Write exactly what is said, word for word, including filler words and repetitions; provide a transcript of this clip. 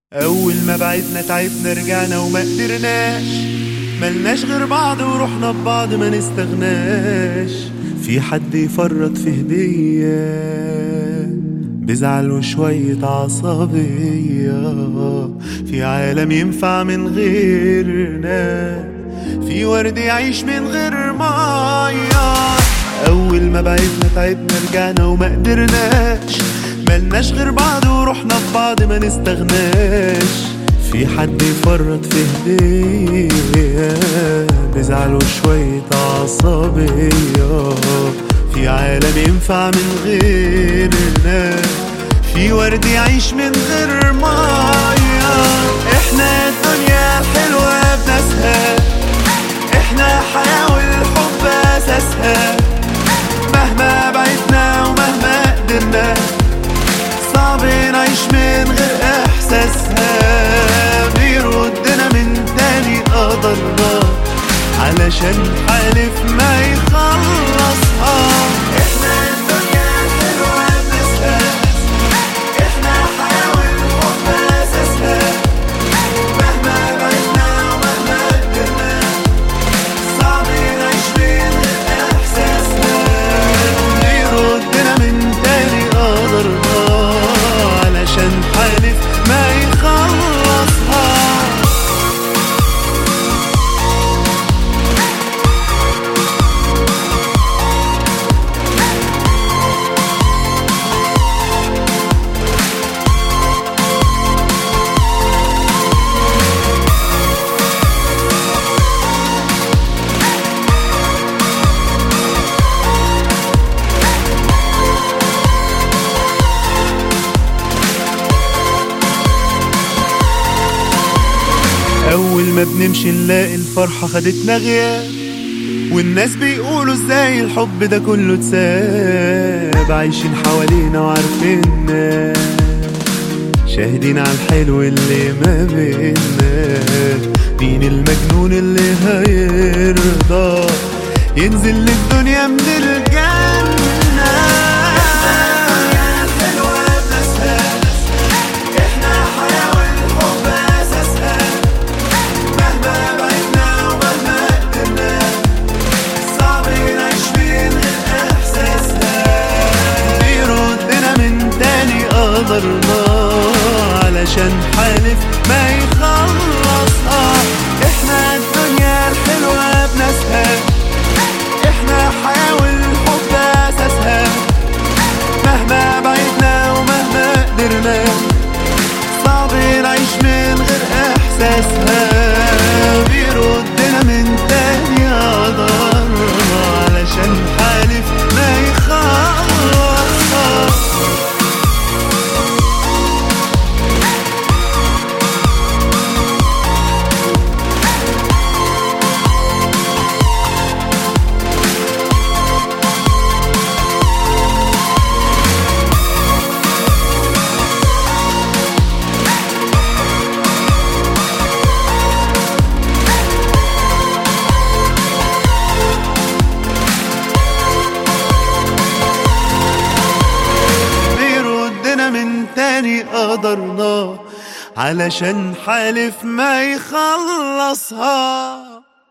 أول ما بعدنا تعبنا رجعنا وما قدرناش، ملناش غير بعض ورحنا ببعض ما نستغناش. في حد يفرط في هدية بزعل وشوية عصبية، في عالم ينفع من غيرنا، في ورد يعيش من غير مية. أول ما بعدنا تعبنا رجعنا وما قدرناش، ملناش غير بعض ورحنا ببعض ما نستغناش. في حد يفرط في هدية بزعل وشوية عصبية، في عالم ينفع من غيرنا، في ورد يعيش من غير مية. احنا الدنيا الحلوة بناسها، احنا حياة والحب اساسها، مهما بعدنا ومهما قدرنا صعب نعيش من غير احساسها. بيردنا من تاني قدرنا علشان حالف ما يخلصها. احنا الدنيا الحلوة بناسها، احنا حياة والحب اساسها، مهما بعدنا ومهما قدرنا صعب نعيش من غير احساسها. بيردنا من تاني قدرنا علشان حالف ما يخلصها. أول ما بنمشي نلاقي الفرحة خدتنا غياب، والناس بيقولوا ازاي الحب ده كله اتساب. عايشين حوالينا وعارفيننا، شاهدين على الحلو اللي ما بينا. مين المجنون اللي هيرضى ينزل للدنيا من الجنة؟ علشان حالف ما يخلصها. احنا الدنيا الحلوة بناسها، احنا حياة والحب اساسها، مهما بعدنا ومهما قدرنا صعب نعيش من غير احساسها. بيردنا من تاني قدرنا علشان حالف ما يخلصها. تاني قدرنا علشان حالف ما يخلصها.